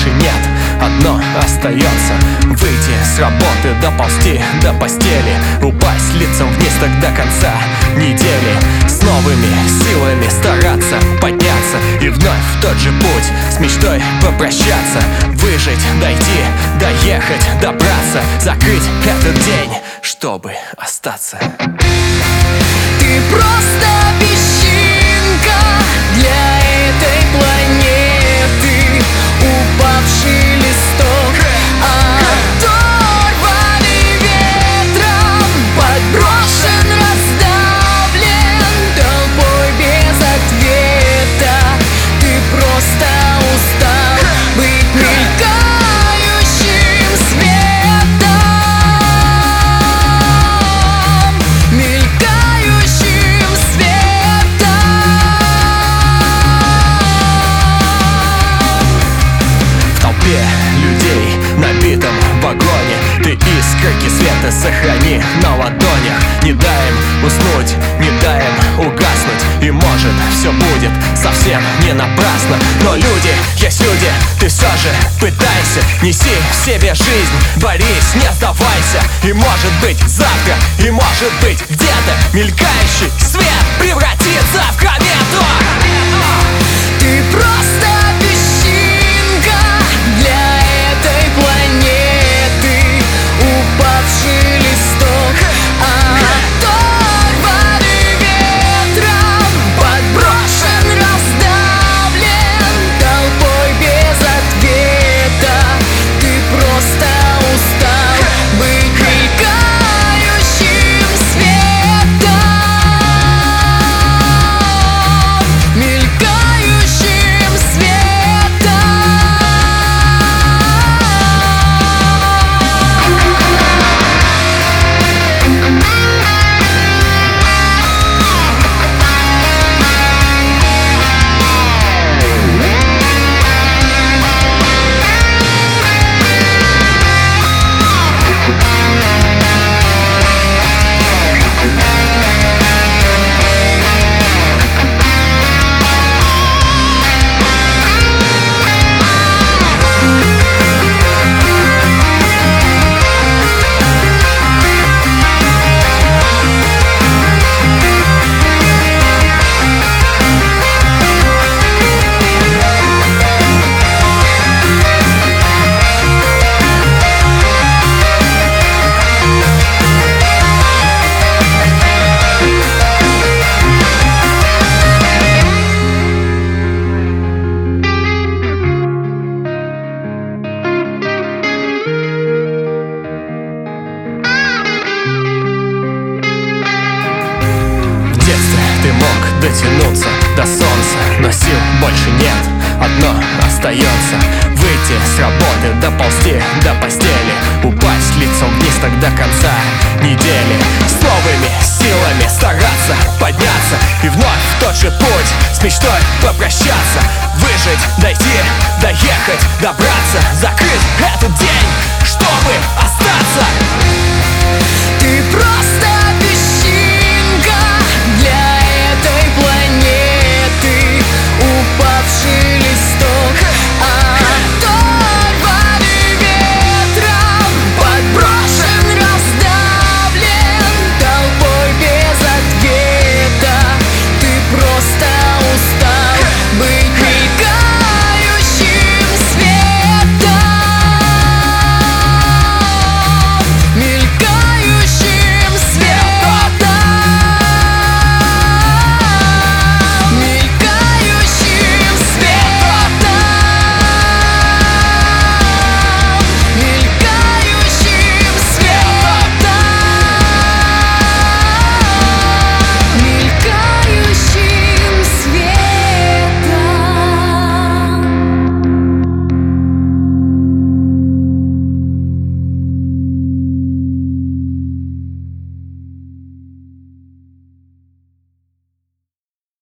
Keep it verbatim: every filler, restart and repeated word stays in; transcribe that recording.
больше нет. Одно остается: выйти с работы, доползти до постели, упасть лицом вниз так до конца недели. С новыми силами стараться подняться и вновь в тот же путь с мечтой попрощаться. Выжить, дойти, доехать, добраться, закрыть этот день, чтобы остаться. Ты просто песчинка для этой планеты, упавший листок, оторванный ветром, подброшен, раздавлен толпой без ответа. Ты просто устал быть мелькающим светом, мелькающим светом. В толпе людей, набитом вагоне, ты искорки света сохрани на ладонях. Не дай им уснуть, не дай им угаснуть, и может все будет совсем не напрасно. Но люди, есть люди, ты все же пытайся, неси в себе жизнь, борись, не сдавайся. И может быть завтра, и может быть где-то мелькающий свет превратится в комету. Ты просто песчинка для этой планеты, упавший листок, оторванный ветром, подброшен, раздавлен толпой без ответа. Ты просто устал быть мелькающим светом, мелькающим светом. Ты мог дотянуться до солнца, но сил больше нет. Одно остается: выйти с работы, доползти до постели, упасть лицом вниз так до конца недели. С новыми силами стараться подняться и вновь в тот же путь с мечтой попрощаться. Выжить, дойти, доехать, добраться, закрыть